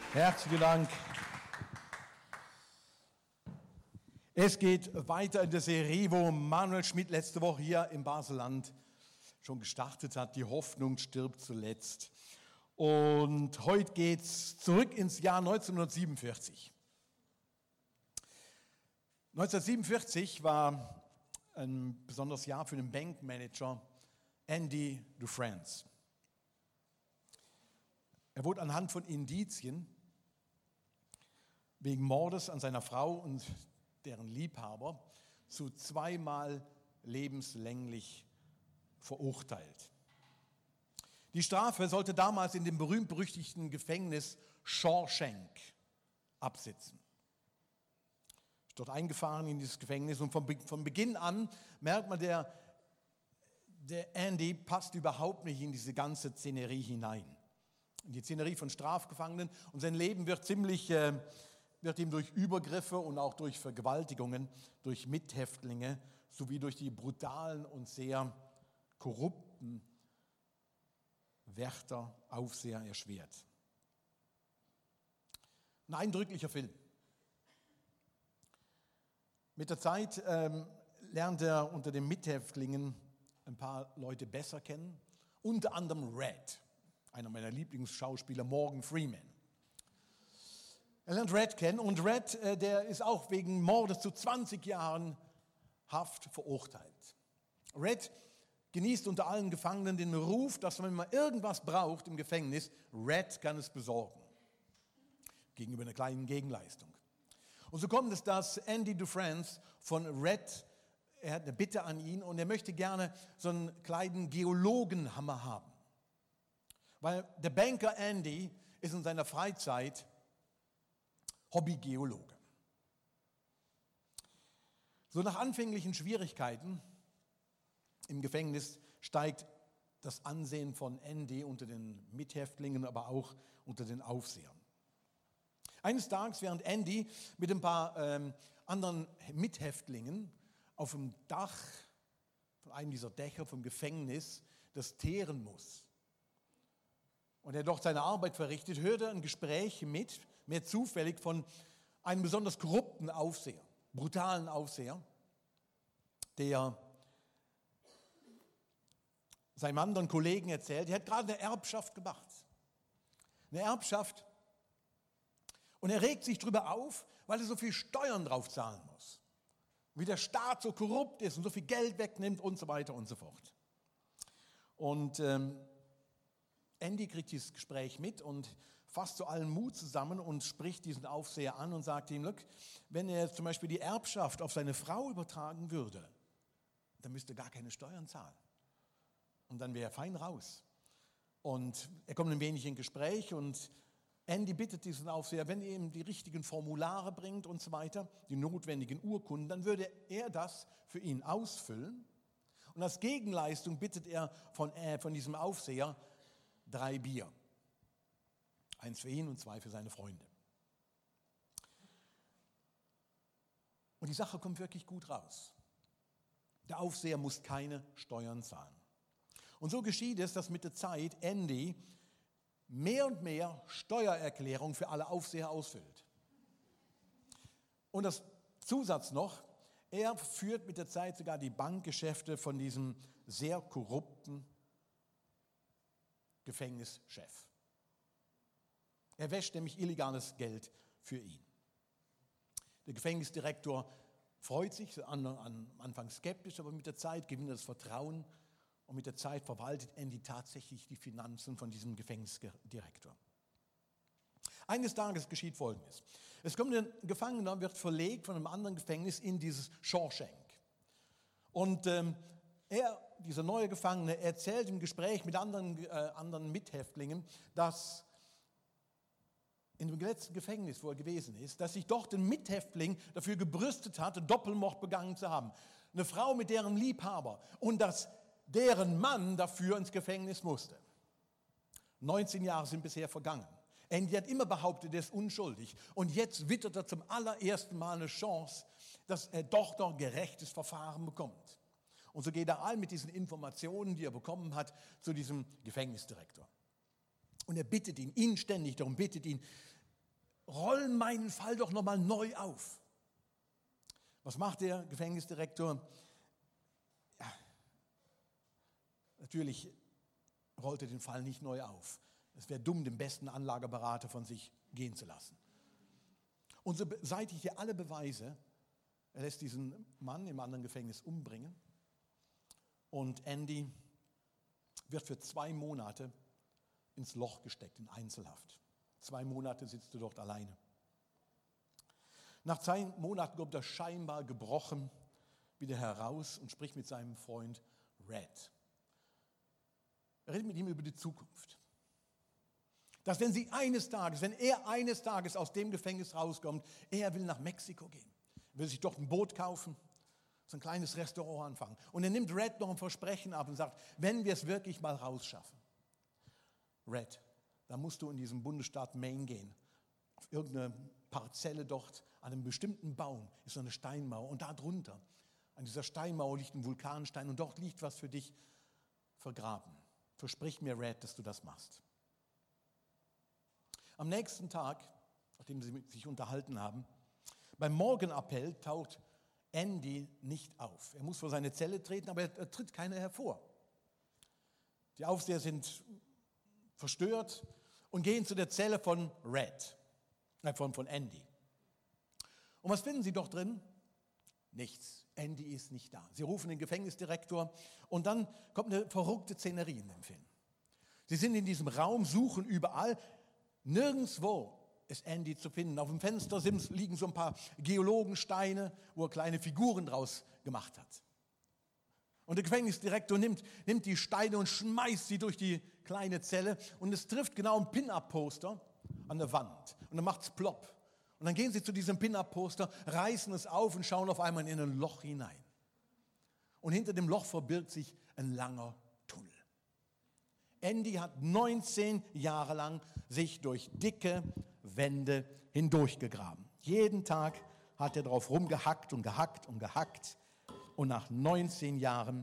Herzlichen Dank. Es geht weiter in der Serie, wo Manuel Schmidt letzte Woche hier im Baselland schon gestartet hat. Die Hoffnung stirbt zuletzt. Und heute geht es zurück ins Jahr 1947. 1947 war ein besonderes Jahr für den Bankmanager Andy Dufresne. Er wurde anhand von Indizien wegen Mordes an seiner Frau und deren Liebhaber zu 2-mal lebenslänglich verurteilt. Die Strafe sollte damals in dem berühmt-berüchtigten Gefängnis Shawshank absitzen. Ist dort eingefahren in dieses Gefängnis und von Beginn an merkt man, der Andy passt überhaupt nicht in diese ganze Szenerie hinein. In die Szenerie von Strafgefangenen, und sein Leben wird ihm durch Übergriffe und auch durch Vergewaltigungen, durch Mithäftlinge sowie durch die brutalen und sehr korrupten Wärter, Aufseher erschwert. Ein eindrücklicher Film. Mit der Zeit lernt er unter den Mithäftlingen ein paar Leute besser kennen, unter anderem Red, einer meiner Lieblingsschauspieler, Morgan Freeman. Er lernt Red kennen, und Red, der ist auch wegen Mordes zu 20 Jahren Haft verurteilt. Red genießt unter allen Gefangenen den Ruf, dass wenn man irgendwas braucht im Gefängnis, Red kann es besorgen. Gegenüber einer kleinen Gegenleistung. Und so kommt es, dass Andy Dufresne von Red, er hat eine Bitte an ihn und er möchte gerne so einen kleinen Geologenhammer haben. Weil der Banker Andy ist in seiner Freizeit Hobbygeologe. So nach anfänglichen Schwierigkeiten im Gefängnis steigt das Ansehen von Andy unter den Mithäftlingen, aber auch unter den Aufsehern. Eines Tages, während Andy mit ein paar anderen Mithäftlingen auf dem Dach von einem dieser Dächer vom Gefängnis das teeren muss und er dort seine Arbeit verrichtet, hört er ein Gespräch mit, mehr zufällig, von einem besonders korrupten Aufseher, brutalen Aufseher, der seinem anderen Kollegen erzählt, er hat gerade eine Erbschaft gemacht. Eine Erbschaft. Und er regt sich darüber auf, weil er so viel Steuern drauf zahlen muss. Wie der Staat so korrupt ist und so viel Geld wegnimmt und so weiter und so fort. Und Andy kriegt dieses Gespräch mit und fasst so allen Mut zusammen und spricht diesen Aufseher an und sagt ihm, look, wenn er zum Beispiel die Erbschaft auf seine Frau übertragen würde, dann müsste er gar keine Steuern zahlen. Und dann wäre er fein raus. Und er kommt ein wenig in Gespräch und Andy bittet diesen Aufseher, wenn er ihm die richtigen Formulare bringt und so weiter, die notwendigen Urkunden, dann würde er das für ihn ausfüllen. Und als Gegenleistung bittet er von diesem Aufseher 3 Bier. 1 für ihn und 2 für seine Freunde. Und die Sache kommt wirklich gut raus. Der Aufseher muss keine Steuern zahlen. Und so geschieht es, dass mit der Zeit Andy mehr und mehr Steuererklärungen für alle Aufseher ausfüllt. Und das Zusatz noch, er führt mit der Zeit sogar die Bankgeschäfte von diesem sehr korrupten Gefängnischef. Er wäscht nämlich illegales Geld für ihn. Der Gefängnisdirektor freut sich, am Anfang skeptisch, aber mit der Zeit gewinnt er das Vertrauen und mit der Zeit verwaltet Andy tatsächlich die Finanzen von diesem Gefängnisdirektor. Eines Tages geschieht Folgendes. Es kommt ein Gefangener, wird verlegt von einem anderen Gefängnis in dieses Shawshank. Und dieser neue Gefangene, erzählt im Gespräch mit anderen Mithäftlingen, dass in dem letzten Gefängnis, wo er gewesen ist, dass sich dort ein Mithäftling dafür gebrüstet hatte, Doppelmord begangen zu haben. Eine Frau mit deren Liebhaber, und dass deren Mann dafür ins Gefängnis musste. 19 Jahre sind bisher vergangen. Andy hat immer behauptet, er ist unschuldig. Und jetzt wittert er zum allerersten Mal eine Chance, dass er doch noch gerechtes Verfahren bekommt. Und so geht er all mit diesen Informationen, die er bekommen hat, zu diesem Gefängnisdirektor. Und er bittet ihn inständig darum, bittet ihn, rollen meinen Fall doch nochmal neu auf. Was macht der Gefängnisdirektor? Ja, natürlich rollt er den Fall nicht neu auf. Es wäre dumm, den besten Anlageberater von sich gehen zu lassen. Und so beseitigt er alle Beweise. Er lässt diesen Mann im anderen Gefängnis umbringen. Und Andy wird für 2 Monate ins Loch gesteckt, in Einzelhaft. 2 Monate sitzt er dort alleine. Nach 2 Monaten kommt er scheinbar gebrochen wieder heraus und spricht mit seinem Freund Red. Er redet mit ihm über die Zukunft. Dass wenn er eines Tages aus dem Gefängnis rauskommt, er will nach Mexiko gehen. Er will sich dort ein Boot kaufen, so ein kleines Restaurant anfangen. Und er nimmt Red noch ein Versprechen ab und sagt, wenn wir es wirklich mal rausschaffen, Red, dann musst du in diesem Bundesstaat Maine gehen. Auf irgendeine Parzelle dort, an einem bestimmten Baum ist so eine Steinmauer. Und da drunter, an dieser Steinmauer liegt ein Vulkanstein und dort liegt was für dich vergraben. Versprich mir, Red, dass du das machst. Am nächsten Tag, nachdem sie sich unterhalten haben, beim Morgenappell taucht Andy nicht auf. Er muss vor seine Zelle treten, aber er tritt keiner hervor. Die Aufseher sind verstört und gehen zu der Zelle von von Andy. Und was finden sie doch drin? Nichts. Andy ist nicht da. Sie rufen den Gefängnisdirektor und dann kommt eine verrückte Szenerie in dem Film. Sie sind in diesem Raum, suchen überall. Nirgendwo ist Andy zu finden. Auf dem Fenster liegen so ein paar Geologensteine, wo er kleine Figuren draus gemacht hat. Und der Gefängnisdirektor nimmt die Steine und schmeißt sie durch die kleine Zelle und es trifft genau ein Pin-Up-Poster an der Wand. Und dann macht es plopp. Und dann gehen sie zu diesem Pin-Up-Poster, reißen es auf und schauen auf einmal in ein Loch hinein. Und hinter dem Loch verbirgt sich ein langer Tunnel. Andy hat 19 Jahre lang sich durch dicke Wände hindurchgegraben. Jeden Tag hat er drauf rumgehackt und gehackt und gehackt. Und nach 19 Jahren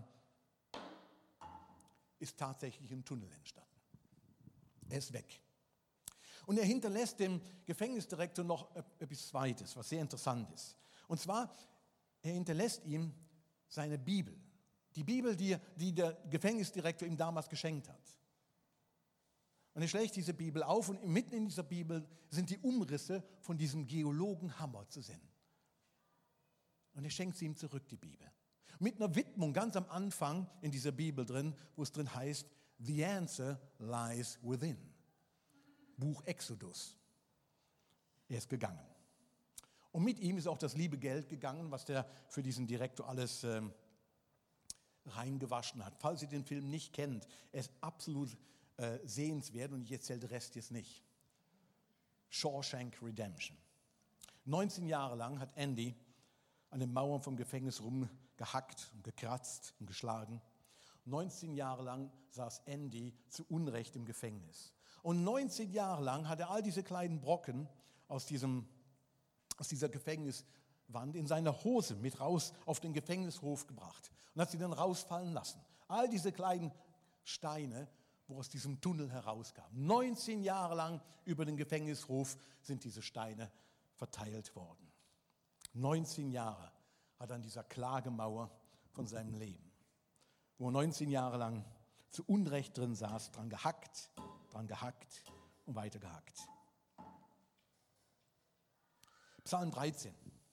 ist tatsächlich ein Tunnel entstanden. Er ist weg. Und er hinterlässt dem Gefängnisdirektor noch etwas Zweites, was sehr interessant ist. Und zwar, er hinterlässt ihm seine Bibel. Die Bibel, die der Gefängnisdirektor ihm damals geschenkt hat. Und er schlägt diese Bibel auf und mitten in dieser Bibel sind die Umrisse von diesem Geologen Hammer zu sehen. Und er schenkt sie ihm zurück, die Bibel. Mit einer Widmung ganz am Anfang in dieser Bibel drin, wo es drin heißt, The answer lies within. Buch Exodus. Er ist gegangen. Und mit ihm ist auch das liebe Geld gegangen, was der für diesen Direktor alles reingewaschen hat. Falls ihr den Film nicht kennt, er ist absolut sehenswert und ich erzähle den Rest jetzt nicht. Shawshank Redemption. 19 Jahre lang hat Andy an den Mauern vom Gefängnis rumgehackt und gekratzt und geschlagen. 19 Jahre lang saß Andy zu Unrecht im Gefängnis. Und 19 Jahre lang hat er all diese kleinen Brocken aus dieser Gefängniswand in seiner Hose mit raus auf den Gefängnishof gebracht und hat sie dann rausfallen lassen. All diese kleinen Steine, wo aus diesem Tunnel herauskam. 19 Jahre lang über den Gefängnishof sind diese Steine verteilt worden. 19 Jahre hat er an dieser Klagemauer von seinem Leben, wo er 19 Jahre lang zu Unrecht drin saß, dran gehackt und weiter gehackt. Psalm 13.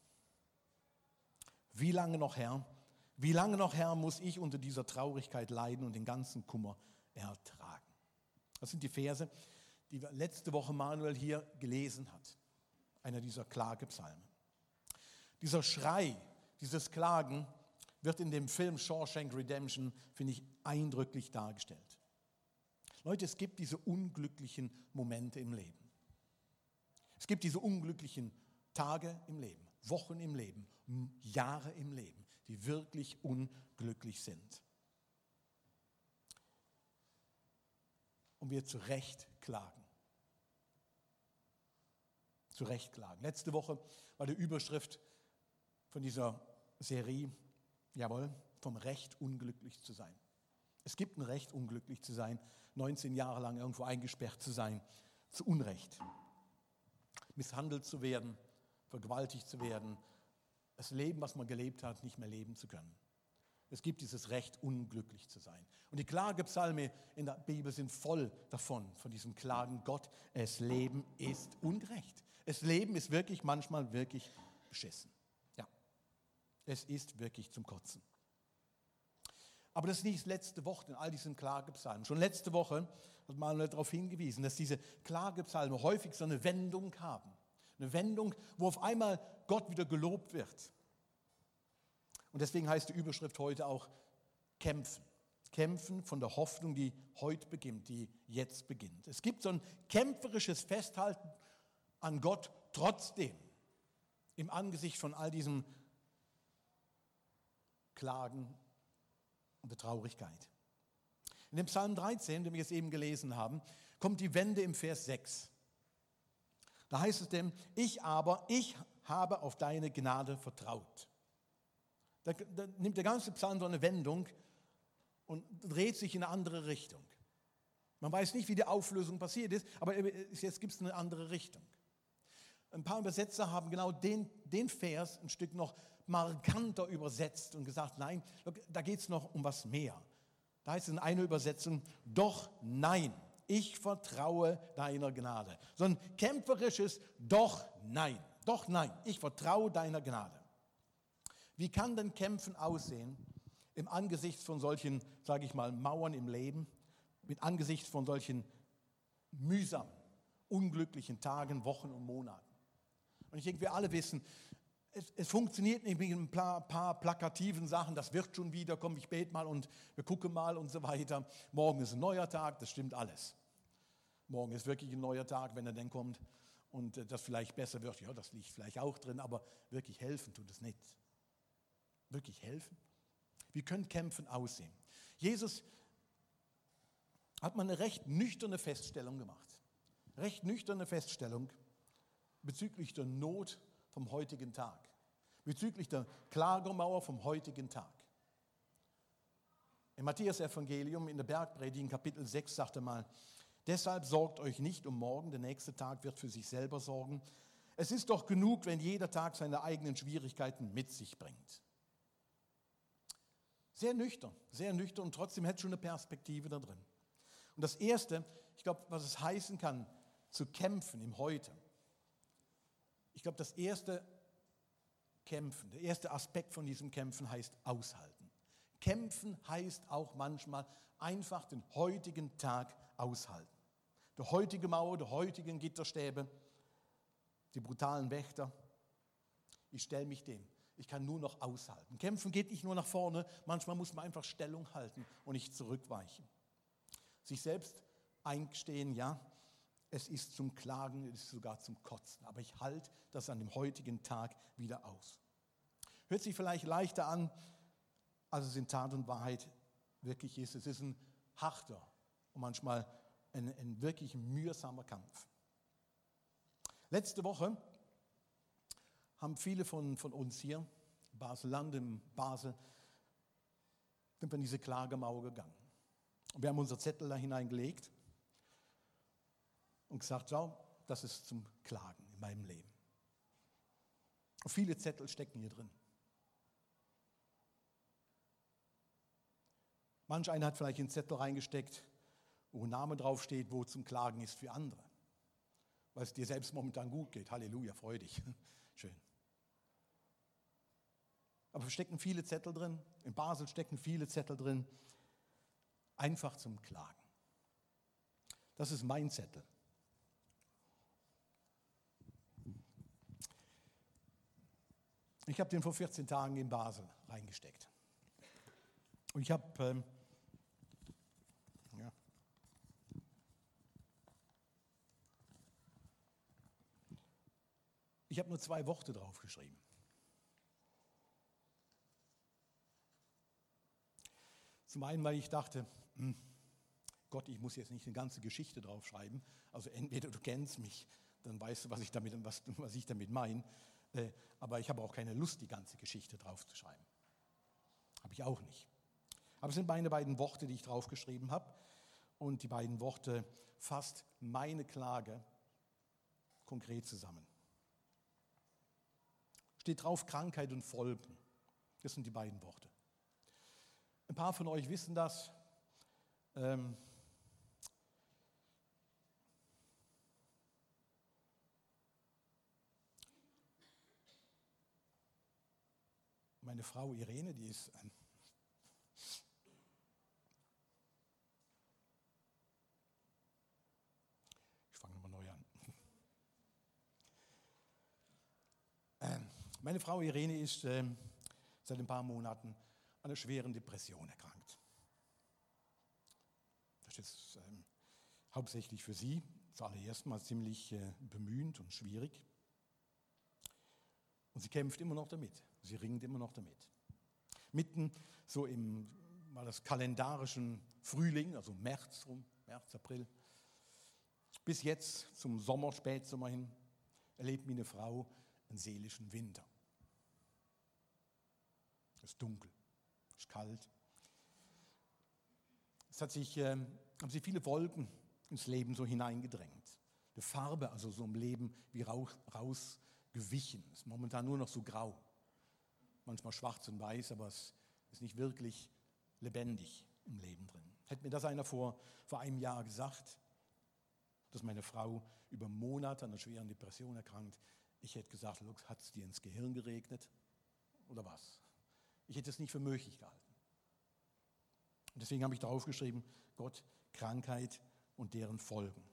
Wie lange noch, Herr, muss ich unter dieser Traurigkeit leiden und den ganzen Kummer ertragen? Das sind die Verse, die letzte Woche Manuel hier gelesen hat. Einer dieser Klagepsalmen. Dieser Schrei, dieses Klagen wird in dem Film Shawshank Redemption, finde ich, eindrücklich dargestellt. Leute, es gibt diese unglücklichen Momente im Leben. Es gibt diese unglücklichen Tage im Leben, Wochen im Leben, Jahre im Leben, die wirklich unglücklich sind. Und wir zu Recht klagen. Zu Recht klagen. Letzte Woche war die Überschrift von dieser Serie, jawohl, vom Recht unglücklich zu sein. Es gibt ein Recht, unglücklich zu sein, 19 Jahre lang irgendwo eingesperrt zu sein, zu Unrecht. misshandelt zu werden, vergewaltigt zu werden, das Leben, was man gelebt hat, nicht mehr leben zu können. Es gibt dieses Recht, unglücklich zu sein. Und die Klagepsalme in der Bibel sind voll davon, von diesem Klagen Gott, das Leben ist ungerecht. Das Leben ist wirklich manchmal wirklich beschissen. Ja, es ist wirklich zum Kotzen. Aber das ist nicht das letzte Wort in all diesen Klagepsalmen. Schon letzte Woche hat Manuel darauf hingewiesen, dass diese Klagepsalme häufig so eine Wendung haben. Eine Wendung, wo auf einmal Gott wieder gelobt wird. Und deswegen heißt die Überschrift heute auch Kämpfen. Kämpfen von der Hoffnung, die heute beginnt, die jetzt beginnt. Es gibt so ein kämpferisches Festhalten an Gott trotzdem im Angesicht von all diesem Klagen und der Traurigkeit. In dem Psalm 13, den wir jetzt eben gelesen haben, kommt die Wende im Vers 6. Da heißt es denn, ich habe auf deine Gnade vertraut. Da nimmt der ganze Psalm so eine Wendung und dreht sich in eine andere Richtung. Man weiß nicht, wie die Auflösung passiert ist, aber jetzt gibt es eine andere Richtung. Ein paar Übersetzer haben genau den Vers ein Stück noch markanter übersetzt und gesagt, nein, da geht es noch um was mehr. Da heißt es in einer Übersetzung, doch nein, ich vertraue deiner Gnade. So ein kämpferisches doch nein, ich vertraue deiner Gnade. Wie kann denn Kämpfen aussehen im Angesicht von solchen, sage ich mal, Mauern im Leben, mit Angesicht von solchen mühsamen, unglücklichen Tagen, Wochen und Monaten? Und ich denke, wir alle wissen, es funktioniert nicht mit ein paar plakativen Sachen, das wird schon wieder, komm, ich bete mal und wir gucken mal und so weiter. Morgen ist ein neuer Tag, das stimmt alles. Morgen ist wirklich ein neuer Tag, wenn er dann kommt und das vielleicht besser wird, ja, das liegt vielleicht auch drin, aber wirklich helfen tut es nicht. Wirklich helfen? Wie können Kämpfen aussehen? Jesus hat mal eine recht nüchterne Feststellung gemacht. Recht nüchterne Feststellung bezüglich der Not vom heutigen Tag. Bezüglich der Klagemauer vom heutigen Tag. Im Matthäus-Evangelium in der Bergpredigt in Kapitel 6 sagt er mal, deshalb sorgt euch nicht um morgen, der nächste Tag wird für sich selber sorgen. Es ist doch genug, wenn jeder Tag seine eigenen Schwierigkeiten mit sich bringt. Sehr nüchtern und trotzdem hätte schon eine Perspektive da drin. Und das Erste, ich glaube, was es heißen kann, zu kämpfen im Heute. Ich glaube, das erste Kämpfen, der erste Aspekt von diesem Kämpfen heißt aushalten. Kämpfen heißt auch manchmal einfach den heutigen Tag aushalten. Die heutige Mauer, die heutigen Gitterstäbe, die brutalen Wächter. Ich stelle mich dem. Ich kann nur noch aushalten. Kämpfen geht nicht nur nach vorne, manchmal muss man einfach Stellung halten und nicht zurückweichen. Sich selbst eingestehen, ja, es ist zum Klagen, es ist sogar zum Kotzen, aber ich halte das an dem heutigen Tag wieder aus. Hört sich vielleicht leichter an, als es in Tat und Wahrheit wirklich ist. Es ist ein harter und manchmal ein wirklich mühsamer Kampf. Letzte Woche haben viele von uns hier, Basel-Land, in Basel, sind wir in diese Klagemauer gegangen. Und wir haben unsere Zettel da hineingelegt und gesagt, schau, das ist zum Klagen in meinem Leben. Und viele Zettel stecken hier drin. Manch einer hat vielleicht einen Zettel reingesteckt, wo ein Name draufsteht, wo zum Klagen ist für andere. Weil es dir selbst momentan gut geht. Halleluja, freu dich. Schön. Aber es stecken viele Zettel drin. In Basel stecken viele Zettel drin. Einfach zum Klagen. Das ist mein Zettel. Ich habe den vor 14 Tagen in Basel reingesteckt. Und ich habe nur 2 Worte draufgeschrieben. Zum einen, weil ich dachte, Gott, ich muss jetzt nicht eine ganze Geschichte draufschreiben. Also entweder du kennst mich, dann weißt du, was ich damit meine. Aber ich habe auch keine Lust, die ganze Geschichte draufzuschreiben. Habe ich auch nicht. Aber es sind meine beiden Worte, die ich draufgeschrieben habe. Und die beiden Worte fasst meine Klage konkret zusammen. Steht drauf Krankheit und Folgen. Das sind die beiden Worte. Ein paar von euch wissen das. Meine Frau Irene, die ist ich fange nochmal neu an. Meine Frau Irene ist seit ein paar Monaten an einer schweren Depression erkrankt. Das ist hauptsächlich für sie zuallererst mal ziemlich bemühend und schwierig. Und sie kämpft immer noch damit. Sie ringt immer noch damit. Mitten so im mal das kalendarischen Frühling, also März, April, bis jetzt zum Sommer, Spätsommer hin, erlebt meine Frau einen seelischen Winter. Es ist dunkel, es ist kalt. Es haben sich viele Wolken ins Leben so hineingedrängt. Die Farbe, also so im Leben wie rausgewichen. Es ist momentan nur noch so grau. Manchmal schwarz und weiß, aber es ist nicht wirklich lebendig im Leben drin. Hätte mir das einer vor einem Jahr gesagt, dass meine Frau über Monate an einer schweren Depression erkrankt, ich hätte gesagt, Lux, hat es dir ins Gehirn geregnet oder was? Ich hätte es nicht für möglich gehalten. Und deswegen habe ich darauf geschrieben, Gott, Krankheit und deren Folgen.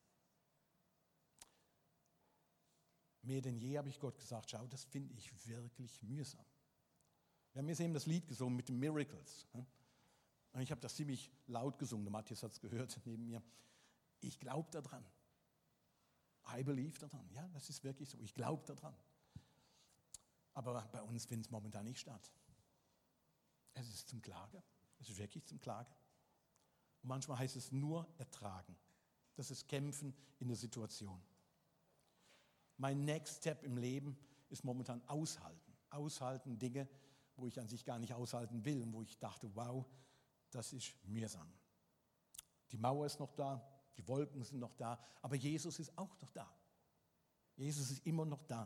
Mehr denn je habe ich Gott gesagt, schau, das finde ich wirklich mühsam. Wir haben jetzt eben das Lied gesungen mit den Miracles. Und ich habe das ziemlich laut gesungen, der Matthias hat es gehört neben mir. Ich glaube daran. I believe daran. Ja, das ist wirklich so. Ich glaube daran. Aber bei uns findet es momentan nicht statt. Es ist zum Klagen. Es ist wirklich zum Klagen. Und manchmal heißt es nur ertragen. Das ist Kämpfen in der Situation. Mein Next Step im Leben ist momentan aushalten. Aushalten Dinge, wo ich an sich gar nicht aushalten will und wo ich dachte, wow, das ist mühsam. Die Mauer ist noch da, die Wolken sind noch da, aber Jesus ist auch noch da. Jesus ist immer noch da.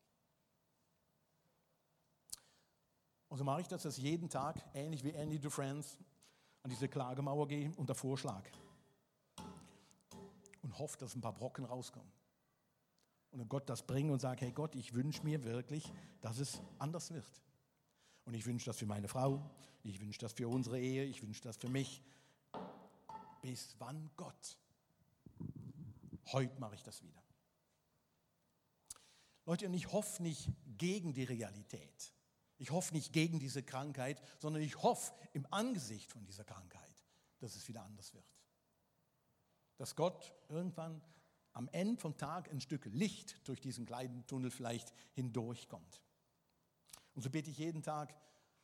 Und so mache ich das jeden Tag, ähnlich wie Andy Dufresne, an diese Klagemauer gehe und davor schlage. Und hoffe, dass ein paar Brocken rauskommen. Und Gott das bringe und sage, hey Gott, ich wünsche mir wirklich, dass es anders wird. Und ich wünsche das für meine Frau, ich wünsche das für unsere Ehe, ich wünsche das für mich. Bis wann, Gott? Heute mache ich das wieder. Leute, und ich hoffe nicht gegen die Realität. Ich hoffe nicht gegen diese Krankheit, sondern ich hoffe im Angesicht von dieser Krankheit, dass es wieder anders wird. Dass Gott irgendwann am Ende vom Tag ein Stück Licht durch diesen kleinen Tunnel vielleicht hindurchkommt. Und so bete ich jeden Tag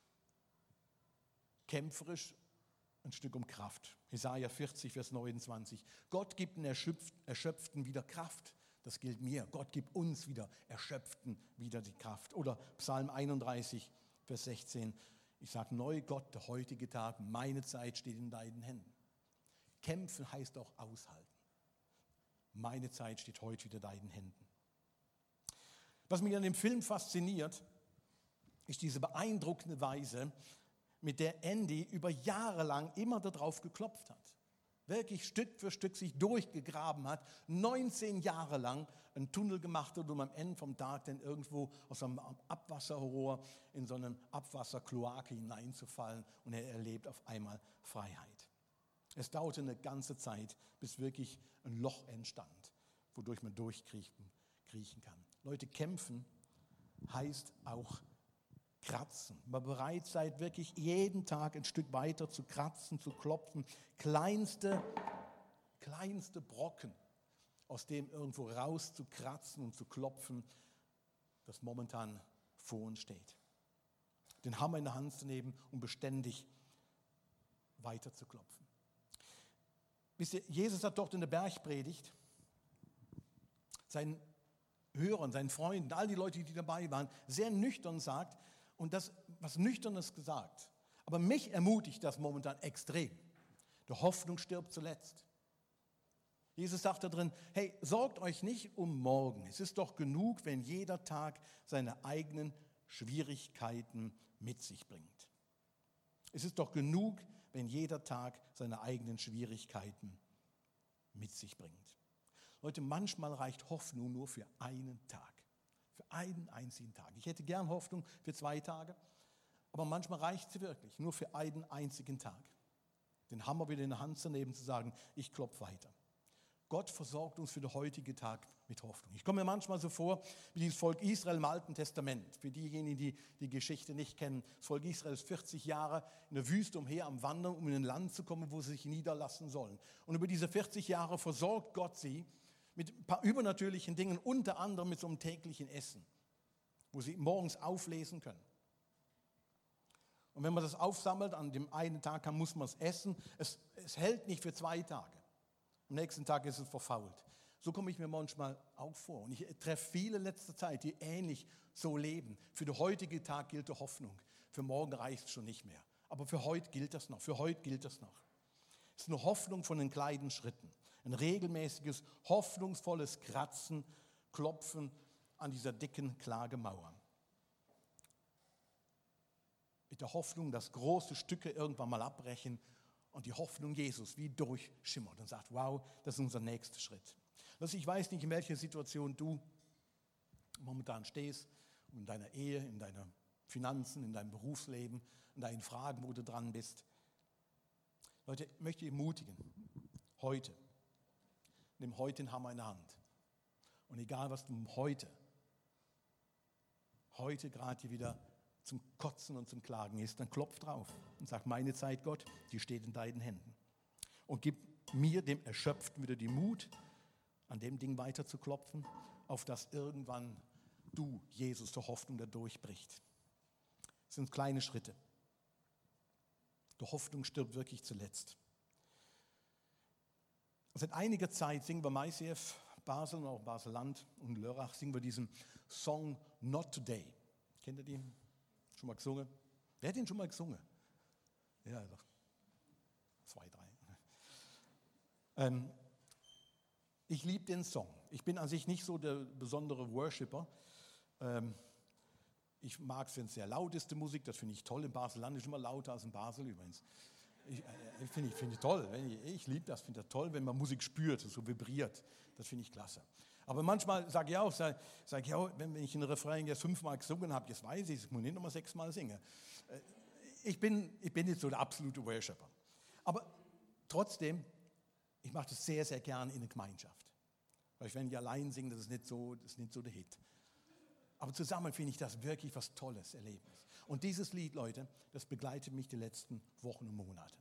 kämpferisch ein Stück um Kraft. Jesaja 40, Vers 29. Gott gibt den Erschöpften wieder Kraft. Das gilt mir. Gott gibt uns wieder Erschöpften wieder die Kraft. Oder Psalm 31, Vers 16. Ich sage neu, Gott, der heutige Tag, meine Zeit steht in deinen Händen. Kämpfen heißt auch aushalten. Meine Zeit steht heute wieder in deinen Händen. Was mich an dem Film fasziniert, ist diese beeindruckende Weise, mit der Andy über Jahre lang immer darauf geklopft hat. Wirklich Stück für Stück sich durchgegraben hat, 19 Jahre lang einen Tunnel gemacht hat, um am Ende vom Tag dann irgendwo aus einem Abwasserrohr in so einen Abwasserkloake hineinzufallen und er erlebt auf einmal Freiheit. Es dauerte eine ganze Zeit, bis wirklich ein Loch entstand, wodurch man durchkriechen kann. Leute, kämpfen heißt auch kratzen. Man bereit seid, wirklich jeden Tag ein Stück weiter zu kratzen, zu klopfen. Kleinste Brocken, aus dem irgendwo raus zu kratzen und zu klopfen, das momentan vor uns steht. Den Hammer in der Hand zu nehmen und beständig weiter zu klopfen. Wisst ihr, Jesus hat dort in der Bergpredigt seinen Hörern, seinen Freunden, all die Leute, die dabei waren, sehr nüchtern sagt, und das, was Nüchternes gesagt. Aber mich ermutigt das momentan extrem. Die Hoffnung stirbt zuletzt. Jesus sagt da drin, hey, sorgt euch nicht um morgen. Es ist doch genug, wenn jeder Tag seine eigenen Schwierigkeiten mit sich bringt. Es ist doch genug, wenn jeder Tag seine eigenen Schwierigkeiten mit sich bringt. Leute, manchmal reicht Hoffnung nur für einen Tag. Für einen einzigen Tag. Ich hätte gern Hoffnung für 2 Tage, aber manchmal reicht sie wirklich nur für einen einzigen Tag. Den Hammer wieder in der Hand zu nehmen, zu sagen, ich klopfe weiter. Gott versorgt uns für den heutigen Tag mit Hoffnung. Ich komme mir manchmal so vor, wie dieses Volk Israel im Alten Testament. Für diejenigen, die die Geschichte nicht kennen, das Volk Israel ist 40 Jahre in der Wüste umher am Wandern, um in ein Land zu kommen, wo sie sich niederlassen sollen. Und über diese 40 Jahre versorgt Gott sie mit ein paar übernatürlichen Dingen, unter anderem mit so einem täglichen Essen, wo sie morgens auflesen können. Und wenn man das aufsammelt, an dem einen Tag muss man es essen. Es hält nicht für 2 Tage. Am nächsten Tag ist es verfault. So komme ich mir manchmal auch vor. Und ich treffe viele in letzter Zeit, die ähnlich so leben. Für den heutigen Tag gilt die Hoffnung. Für morgen reicht es schon nicht mehr. Aber für heute gilt das noch. Für heute gilt das noch. Es ist eine Hoffnung von den kleinen Schritten. Ein regelmäßiges, hoffnungsvolles Kratzen, Klopfen an dieser dicken Klagemauer. Mit der Hoffnung, dass große Stücke irgendwann mal abbrechen und die Hoffnung Jesus wie durchschimmert und sagt, wow, das ist unser nächster Schritt. Also ich weiß nicht, in welcher Situation du momentan stehst, in deiner Ehe, in deinen Finanzen, in deinem Berufsleben, in deinen Fragen, wo du dran bist. Leute, ich möchte dich ermutigen, heute, nimm heute den Hammer in der Hand. Und egal, was du heute gerade hier wieder zum Kotzen und zum Klagen ist, dann klopf drauf und sag, meine Zeit, Gott, die steht in deinen Händen. Und gib mir, dem Erschöpften, wieder die Mut, an dem Ding weiter zu klopfen, auf das irgendwann du, Jesus, der Hoffnung, der durchbricht. Das sind kleine Schritte. Die Hoffnung stirbt wirklich zuletzt. Seit einiger Zeit singen wir im ICF Basel und auch Basel-Land und Lörrach, singen wir diesen Song Not Today. Kennt ihr den? Schon mal gesungen? Wer hat den schon mal gesungen? Ja, doch. 2, 3. Ich liebe den Song. Ich bin an sich nicht so der besondere Worshipper. Ich mag es, wenn es sehr laut ist, die Musik. Das finde ich toll. In Basel-Land ist immer lauter als in Basel übrigens. Finde ich toll. Ich liebe das, finde das toll, wenn man Musik spürt, so vibriert. Das finde ich klasse. Aber manchmal sage ich auch, wenn ich einen Refrain jetzt 5-mal gesungen habe, jetzt weiß ich, ich muss nicht nochmal 6-mal singen. Ich bin nicht so der absolute Worshipper. Aber trotzdem, ich mache das sehr, sehr gern in der Gemeinschaft. Weil wenn ich allein singe, das ist nicht so der Hit. Aber zusammen finde ich das wirklich was Tolles, Erlebnis. Und dieses Lied, Leute, das begleitet mich die letzten Wochen und Monate.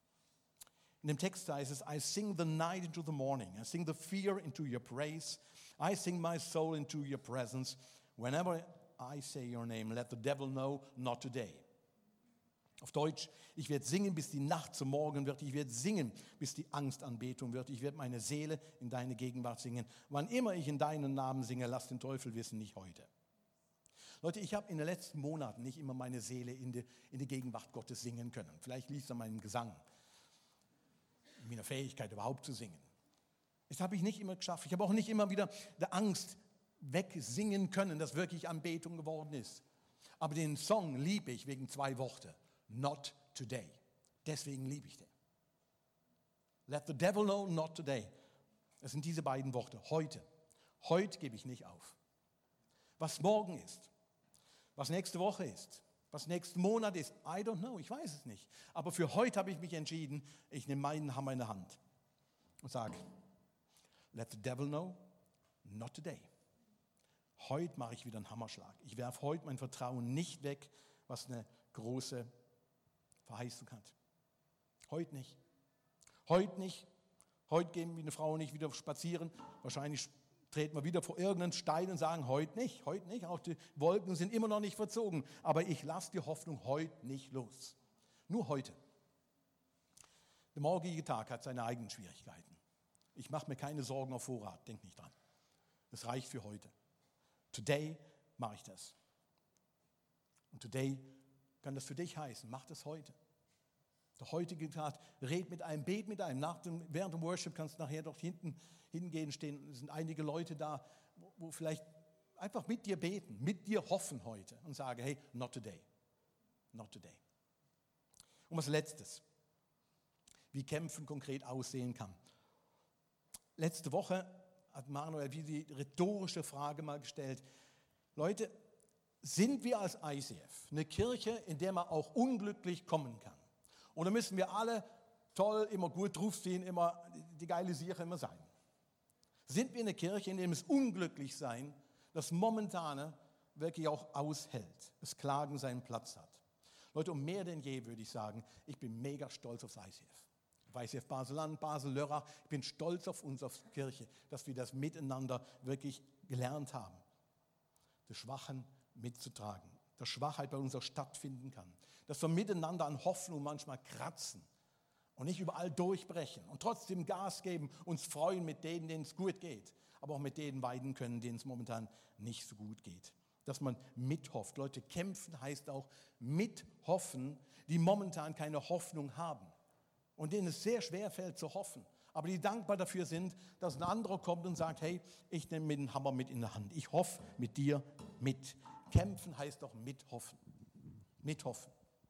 In dem Text heißt es, I sing the night into the morning. I sing the fear into your praise. I sing my soul into your presence. Whenever I say your name, let the devil know, not today. Auf Deutsch, ich werde singen, bis die Nacht zum Morgen wird. Ich werde singen, bis die Angst Anbetung wird. Ich werde meine Seele in deine Gegenwart singen. Wann immer ich in deinen Namen singe, lass den Teufel wissen, nicht heute. Leute, ich habe in den letzten Monaten nicht immer meine Seele in die Gegenwart Gottes singen können. Vielleicht liegt es an meinem Gesang, in meiner Fähigkeit überhaupt zu singen. Das habe ich nicht immer geschafft. Ich habe auch nicht immer wieder der Angst wegsingen können, dass wirklich Anbetung geworden ist. Aber den Song liebe ich wegen 2 Worte. Not today. Deswegen liebe ich den. Let the devil know, not today. Das sind diese beiden Worte. Heute. Heute gebe ich nicht auf. Was morgen ist, was nächste Woche ist, was nächsten Monat ist, I don't know, ich weiß es nicht. Aber für heute habe ich mich entschieden, ich nehme meinen Hammer in der Hand und sage, let the devil know, not today. Heute mache ich wieder einen Hammerschlag. Ich werfe heute mein Vertrauen nicht weg, was eine große Verheißung hat. Heute nicht. Heute nicht. Heute gehen wir eine Frau nicht wieder spazieren. Wahrscheinlich treten wir wieder vor irgendeinen Stein und sagen, heute nicht, heute nicht. Auch die Wolken sind immer noch nicht verzogen. Aber ich lasse die Hoffnung heute nicht los. Nur heute. Der morgige Tag hat seine eigenen Schwierigkeiten. Ich mache mir keine Sorgen auf Vorrat, denk nicht dran. Es reicht für heute. Today mache ich das. Und today kann das für dich heißen, mach das heute. Der heutige Tag, red mit einem, bet mit einem. Während dem Worship kannst du nachher dort hinten hingehen, stehen. Es sind einige Leute da, wo vielleicht einfach mit dir beten, mit dir hoffen heute und sagen, hey, not today. Not today. Und was Letztes, wie Kämpfen konkret aussehen kann. Letzte Woche hat Manuel die rhetorische Frage mal gestellt. Leute, sind wir als ICF eine Kirche, in der man auch unglücklich kommen kann? Oder müssen wir alle toll, immer gut draufstehen, immer die geile Sache immer sein? Sind wir eine Kirche, in der es unglücklich sein, das Momentane wirklich auch aushält, das Klagen seinen Platz hat? Leute, um mehr denn je würde ich sagen, ich bin mega stolz aufs ICF. Auf ICF Basel-Land, Basel-Lörrach, ich bin stolz auf uns, auf Kirche, dass wir das miteinander wirklich gelernt haben. Die Schwachen mitzutragen, dass Schwachheit bei uns auch stattfinden kann. Dass wir miteinander an Hoffnung manchmal kratzen und nicht überall durchbrechen und trotzdem Gas geben, uns freuen mit denen, denen es gut geht, aber auch mit denen weiden können, denen es momentan nicht so gut geht. Dass man mithofft. Leute, kämpfen heißt auch mithoffen, die momentan keine Hoffnung haben und denen es sehr schwer fällt zu hoffen, aber die dankbar dafür sind, dass ein anderer kommt und sagt, hey, ich nehme mir den Hammer mit in der Hand. Ich hoffe mit dir mit. Kämpfen heißt auch mithoffen. Mithoffen.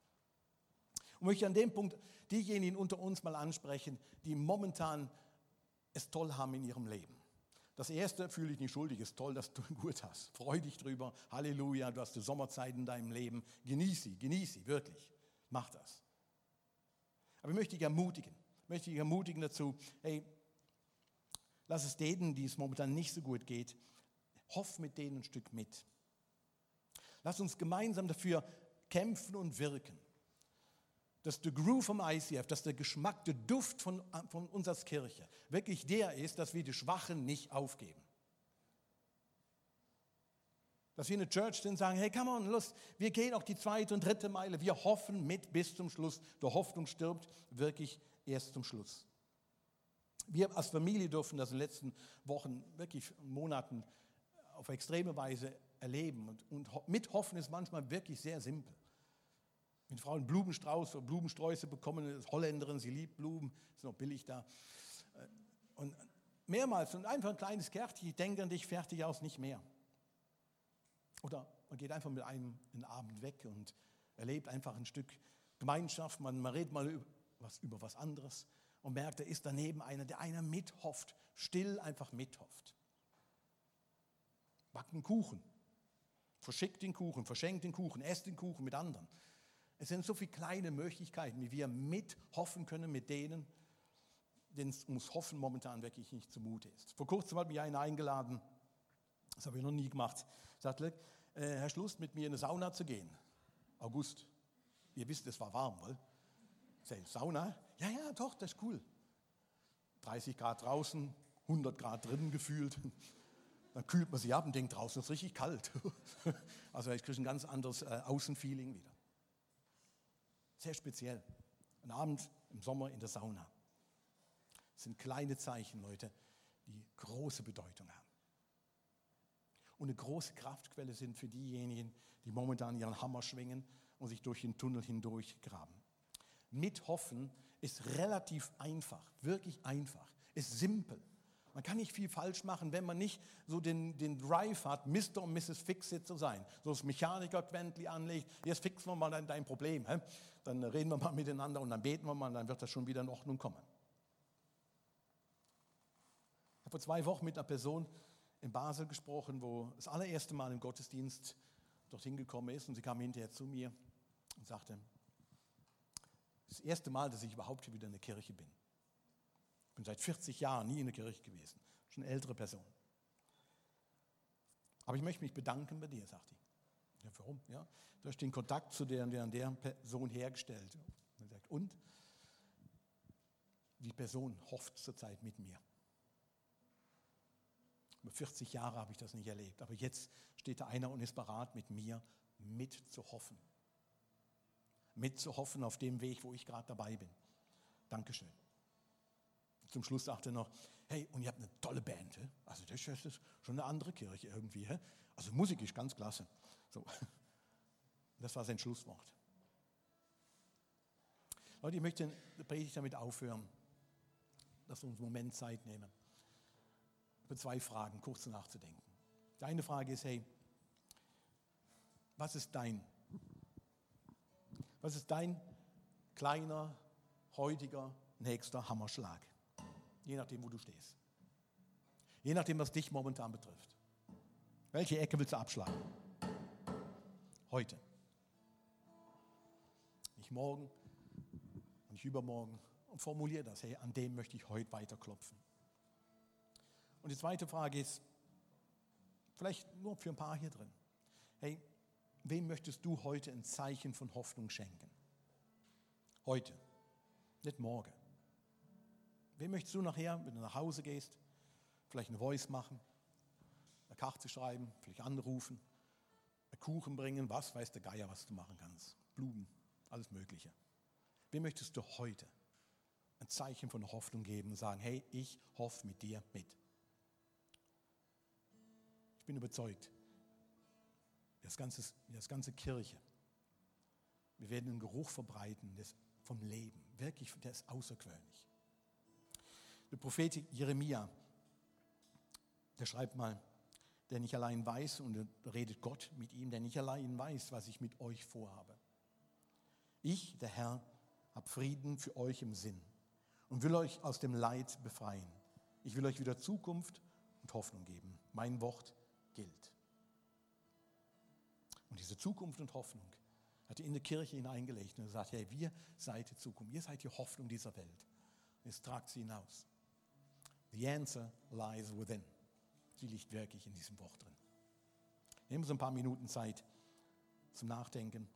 Und möchte an dem Punkt diejenigen unter uns mal ansprechen, die momentan es toll haben in ihrem Leben. Das Erste, fühle dich nicht schuldig, ist toll, dass du gut hast. Freu dich drüber. Halleluja, du hast die Sommerzeit in deinem Leben. Genieß sie, wirklich. Mach das. Aber ich möchte dich ermutigen dazu, hey, lass es denen, die es momentan nicht so gut geht, hoff mit denen ein Stück mit. Lass uns gemeinsam dafür kämpfen und wirken, dass der Groove vom ICF, dass der Geschmack, der Duft von uns als Kirche wirklich der ist, dass wir die Schwachen nicht aufgeben. Dass wir eine Church sind und sagen, hey, come on, los, wir gehen auch die 2. und 3. Meile, wir hoffen mit bis zum Schluss. Der Hoffnung stirbt wirklich erst zum Schluss. Wir als Familie dürfen das in den letzten Wochen, wirklich Monaten auf extreme Weise erleben. Und mit Hoffen ist manchmal wirklich sehr simpel. Wenn Frauen einen Blumenstrauß oder Blumensträuße bekommen, ist Holländerin, sie liebt Blumen, ist noch billig da. Und mehrmals und einfach ein kleines Kärtchen, ich denke an dich, fertig aus, nicht mehr. Oder man geht einfach mit einem einen Abend weg und erlebt einfach ein Stück Gemeinschaft, man redet mal über was anderes und merkt, da ist daneben einer, der einer mithofft, still einfach mithofft. Backt einen Kuchen, verschickt den Kuchen, verschenkt den Kuchen, esst den Kuchen mit anderen. Es sind so viele kleine Möglichkeiten, wie wir mithoffen können mit denen, denen es ums Hoffen momentan wirklich nicht zumute ist. Vor kurzem hat mich einer eingeladen, das habe ich noch nie gemacht, sagte, Herr Schluss, mit mir in eine Sauna zu gehen. August, ihr wisst, es war warm, wohl? Sauna? Ja, doch, das ist cool. 30 Grad draußen, 100 Grad drinnen gefühlt. Dann kühlt man sich ab und denkt, draußen ist es richtig kalt. Also ich kriege ein ganz anderes Außenfeeling wieder. Sehr speziell. Ein Abend im Sommer in der Sauna. Das sind kleine Zeichen, Leute, die große Bedeutung haben. Und eine große Kraftquelle sind für diejenigen, die momentan ihren Hammer schwingen und sich durch den Tunnel hindurch graben. Mithoffen ist relativ einfach, wirklich einfach, ist simpel. Man kann nicht viel falsch machen, wenn man nicht so den Drive hat, Mr. und Mrs. Fix-It zu sein. So das Mechaniker-Quäntli anlegt, jetzt fixen wir mal dein Problem. Dann reden wir mal miteinander und dann beten wir mal und dann wird das schon wieder in Ordnung kommen. Ich habe vor 2 Wochen mit einer Person in Basel gesprochen, wo das allererste Mal im Gottesdienst dorthin gekommen ist und sie kam hinterher zu mir und sagte, das erste Mal, dass ich überhaupt wieder in der Kirche bin. Ich bin seit 40 Jahren nie in der Kirche gewesen, schon eine ältere Person. Aber ich möchte mich bedanken bei dir, sagt sie. Ja, warum? Ja, du hast den Kontakt zu der Person hergestellt. Und sagt, und? Die Person hofft zurzeit mit mir. Über 40 Jahre habe ich das nicht erlebt, aber jetzt steht da einer und ist bereit, mit mir mitzuhoffen. Mitzuhoffen auf dem Weg, wo ich gerade dabei bin. Dankeschön. Zum Schluss sagte er noch, hey, und ihr habt eine tolle Band. He? Also das ist schon eine andere Kirche irgendwie. He? Also Musik ist ganz klasse. So. Das war sein Schlusswort. Leute, ich möchte die Predigt damit aufhören, dass wir uns einen Moment Zeit nehmen, über 2 Fragen kurz nachzudenken. Die eine Frage ist, hey, was ist dein kleiner, heutiger, nächster Hammerschlag? Je nachdem, wo du stehst. Je nachdem, was dich momentan betrifft. Welche Ecke willst du abschlagen? Heute. Nicht morgen, nicht übermorgen. Und formuliere das, hey, an dem möchte ich heute weiterklopfen. Und die zweite Frage ist, vielleicht nur für ein paar hier drin. Hey, wem möchtest du heute ein Zeichen von Hoffnung schenken? Heute, nicht morgen. Wem möchtest du nachher, wenn du nach Hause gehst, vielleicht eine Voice machen, eine Karte schreiben, vielleicht anrufen, einen Kuchen bringen, was weiß der Geier, was du machen kannst. Blumen, alles Mögliche. Wem möchtest du heute ein Zeichen von Hoffnung geben und sagen, hey, ich hoffe mit dir mit. Ich bin überzeugt, das ganze Kirche, wir werden einen Geruch verbreiten vom Leben. Wirklich, der ist außergewöhnlich. Der Prophet Jeremia, der schreibt mal, der nicht allein weiß, und da redet Gott mit ihm, der nicht allein weiß, was ich mit euch vorhabe. Ich, der Herr, habe Frieden für euch im Sinn und will euch aus dem Leid befreien. Ich will euch wieder Zukunft und Hoffnung geben. Mein Wort gilt. Und diese Zukunft und Hoffnung hat er in die Kirche hineingelegt und gesagt, hey, wir seid die Zukunft, ihr seid die Hoffnung dieser Welt. Und jetzt tragt sie hinaus. The answer lies within. Sie liegt wirklich in diesem Wort drin. Nehmen wir uns ein paar Minuten Zeit zum Nachdenken.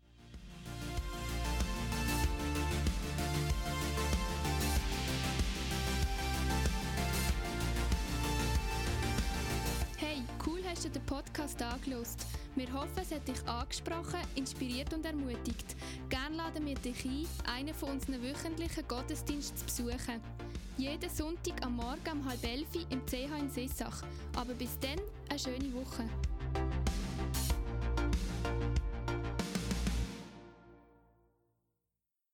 Hey, cool hast du den Podcast angehört. Wir hoffen, es hat dich angesprochen, inspiriert und ermutigt. Gerne laden wir dich ein, einen von unseren wöchentlichen Gottesdiensten zu besuchen. Jeden Sonntag am Morgen um 10:30 im CH in Sissach. Aber bis dann, eine schöne Woche.